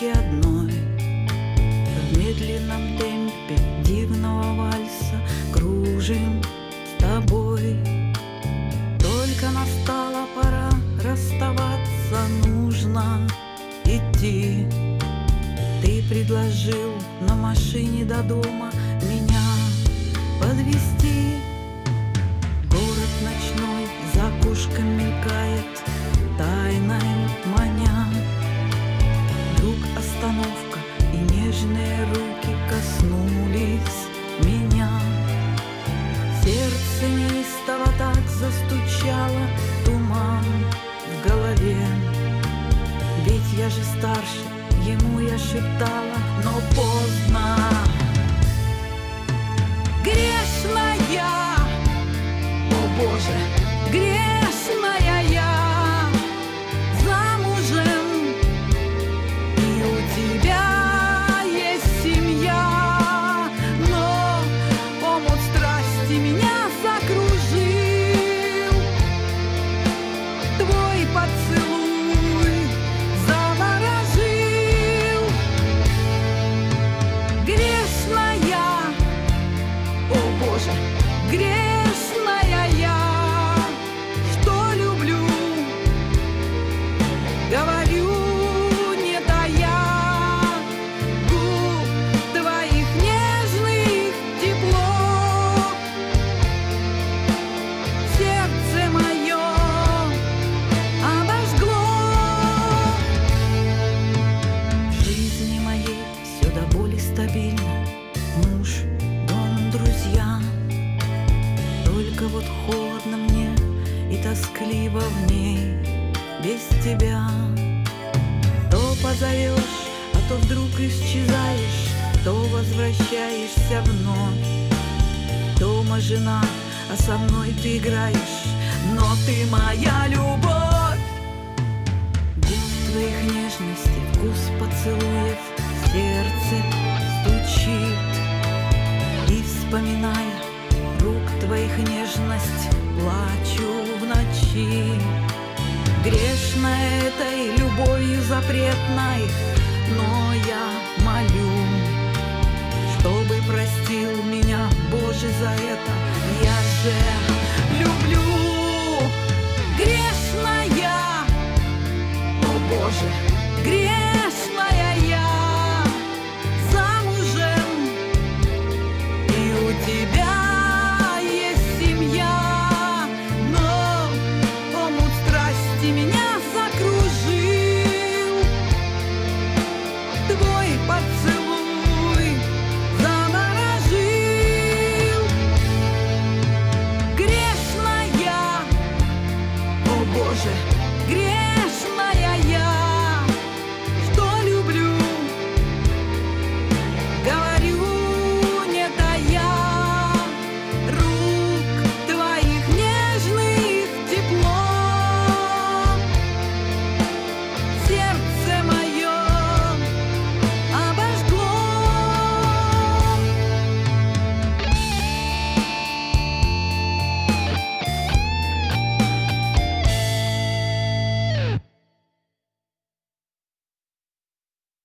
лавочке одной, в медленном темпе дивного вальса кружим с тобой. Только настала пора расставаться, нужно идти. Ты предложил на машине до дома меня подвезти. Город ночной за окошком мелькает, тайной маня. Вдруг остановка, и нежные руки коснулись меня. Сердце неистово так застучало, туман в голове. Ведь я же старше, ему я шептала, но поздно. Грешная, о Боже, грешная я, замужем, и у тебя есть семья. Но омут страсти меня закружил, твой поцелуй заворожил. Грешная, о Боже, грешная я, что люблю, говорю, не тая, губ твоих нежных тепло, сердце мое обожгло. В жизни моей все до боли стабильно, муж, дом, друзья. Только вот холодно мне и тоскливо в ней без тебя. То позовешь, а то вдруг исчезаешь, то возвращаешься вновь. Дома жена, а со мной ты играешь, но ты моя любовь. Губ твоих нежностей, вкус поцелуев, сердце стучит. И вспоминая рук твоих нежность, плачу в ночи. Грешной этой любовью запретной, но я молю, чтобы простил меня, Боже, за это. Я же люблю. Грешная, о Боже, грешная.